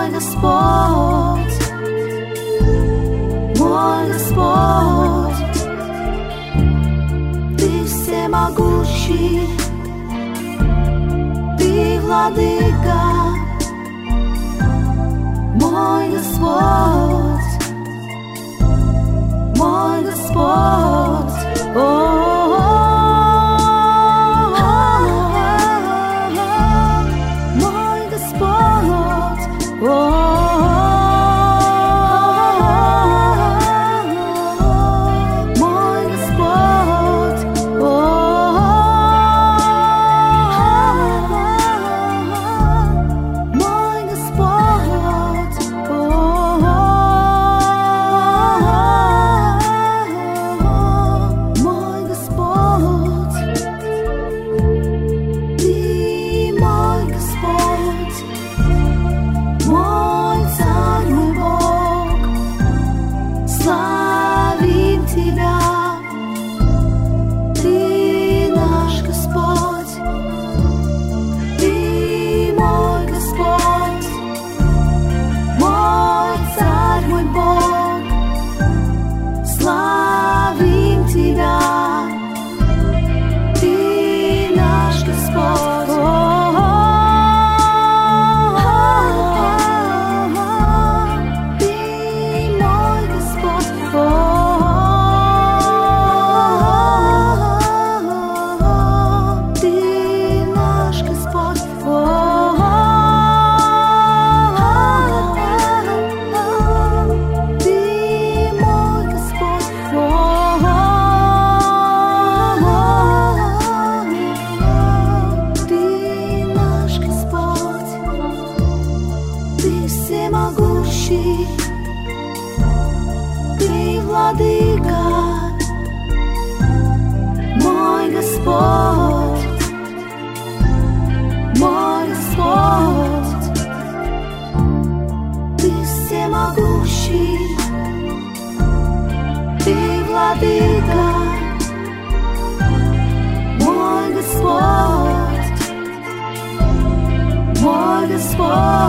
мой Господь, мой Господь. Ты всемогущий, Ты владыка, мой Господь, мой Господь. Мой Господь, мой Господь, мой Господь, мой Господь. Ты мой Господь, мой Царь, мой Бог, славим Тебя. Ты наш Господь, Ты мой Господь, мой Царь, мой Бог, славим Тебя. Ты наш Господь. Ты мой Господь. Ты наш Господь. Ты мой Господь. Ты наш Господь. Ты всемогущий, Ты владыка, мой Господь, мой Господь. Ты всемогущий, Ты владыка, мой Господь, мой Господь.